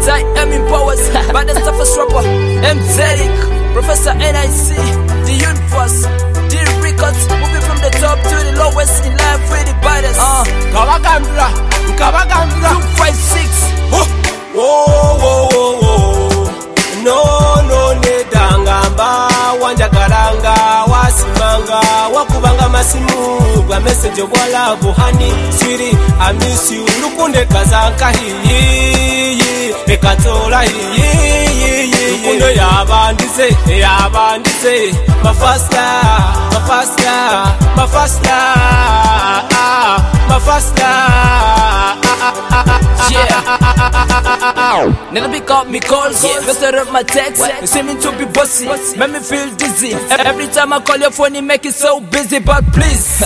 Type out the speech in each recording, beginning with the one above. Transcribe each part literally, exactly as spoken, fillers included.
alongside Emin Powers, by the toughest rapper, M Zeric, Professor N I C, the universe, the records, moving from the top to the lowest in life with the baddest. Uh, Kawagambra, Kawagambra, two five six. Oh, oh, oh, oh, oh. No, no, nedangamba, wanjagalanga, wasimanga, wakubanga masimu, gwa message of love, honey, sweetie, I miss you, lukunde kazanka hiyi, ekatola hiyi, lukunde yabandise, yabandise, mafasta, mafasta, mafasta, mafasta, yeah. Never pick up me calls, yeah. Just up my text, what? You seem to be bossy, bossy, make me feel dizzy. Every time I call your phone, you make it so busy. But please,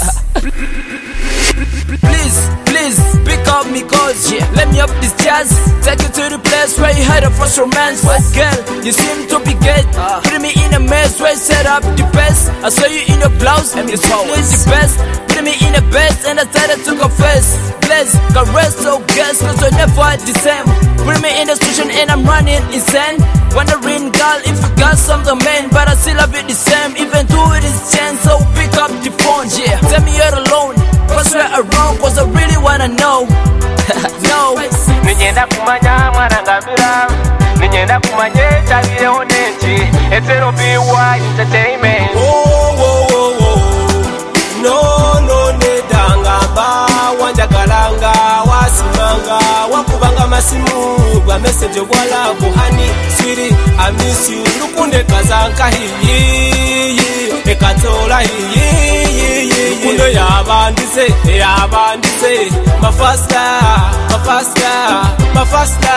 please, please, pick up me calls, yeah. Let me up this jazz, take you to the place where you had a first romance. What? Girl, you seem to be good, uh. Put me in a mess where you set up the best. I saw you in your blouse, and you simply the best. Put me in a bed, and I started to confess. Bless, caress, so guess, cause we're never the same. Put me in the station and I'm running insane. Wondering, girl, if you got something, man, but I still love it the same. Even though it is chance, so pick up the phone, yeah. Tell me you're alone, cause we're around, cause I really wanna know. No. Ninyenda kumanya mwanangambira, ninyenda kumanya tabire onenchi, etero biwa entertainment. Oh, oh, oh, oh. No, no, nedangamba, wanjagalanga, wasimanga, wakubanga masimu, gwa message of love, honey, sweetie, I miss you, lukunde kazanka hiyi, ekatola hiyi, lukunde yabandise, yabandise, mafasta, mafasta, mafasta,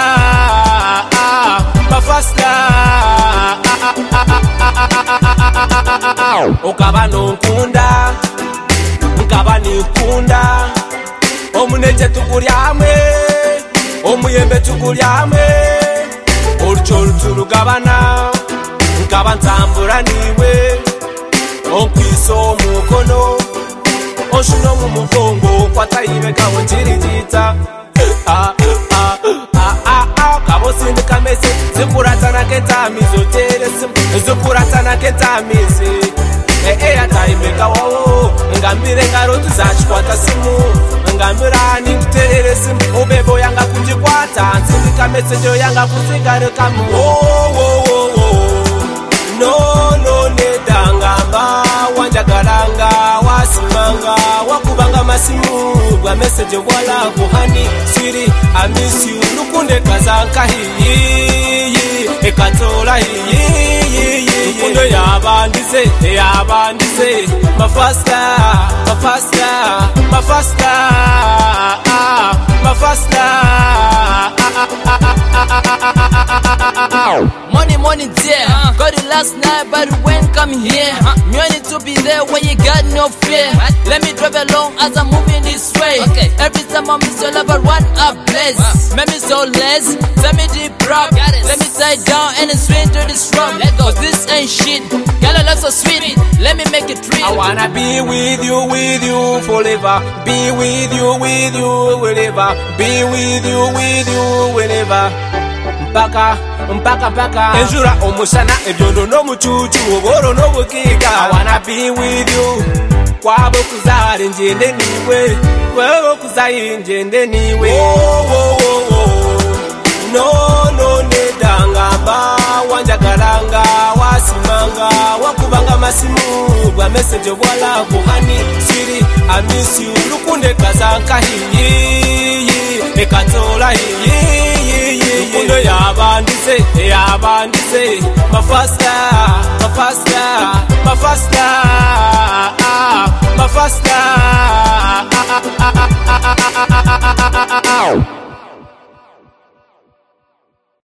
mafasta, okaba nonkunda, nkaba nikunda, omunenje tugulyamwe, omuyembe tugulyamwe, olucho olutulugabana, nkaba ntambula niwe, onkwisa omukono, onshuna mu mugongo, nkwata ibekawo njirijita. Ah, ah, ah, ah, ah, kabosindika mese, zikuratana ketamizo teresi, zikuratana ketamizi. Eya taimeka wawo, ngambire ngaro tuzachikwata simu, ngambira nikuterere simu, ubebo yanga kujikwata, nsindika message yanga kuzigarika mu. Oh, oh, oh, oh. No, no, nedangamba, wanjagalanga, wasimanga, wakubanga masimu, gwa message of love, honey, sweetie, I miss you, lukunde kazanka hiyi, ekatola hiyi, lukunde yabandise, yabandise, mafasta, mafasta, mafasta, mafasta. Money, money, dear. Uh, got it last night, but it won't come here. Uh, you need to be there when you got no fear. What? Let me drive along as I'm moving this way. Okay. Every time I miss your love, I run up, bless. Wow. Make me so less. Tell me deep drop. Let me side down and then swing to this drum. Let go. Cause this ain't shit. Girl, I love so sweet. Let me make it real. I wanna be with you, with you forever. Be with you, with you wherever. Be with you, with you whenever. Mpaka, mpaka, mpaka enjura omushana, ebyondo n'omucucu, oboro n'obukiga. I wanna be with you. Kwabo kuzahari njende niwe, wewe kuzayi njende niwe. Oh, oh, oh, oh. No, no, nedangamba, wanjagalanga, wasimanga, wakubanga masimu, gwa message of love, honey, sweetie, I miss you, lukunde kazanka hiyi, ekatola hiyi, lukunde yabandise, yabandise, mafasta, mafasta, mafasta.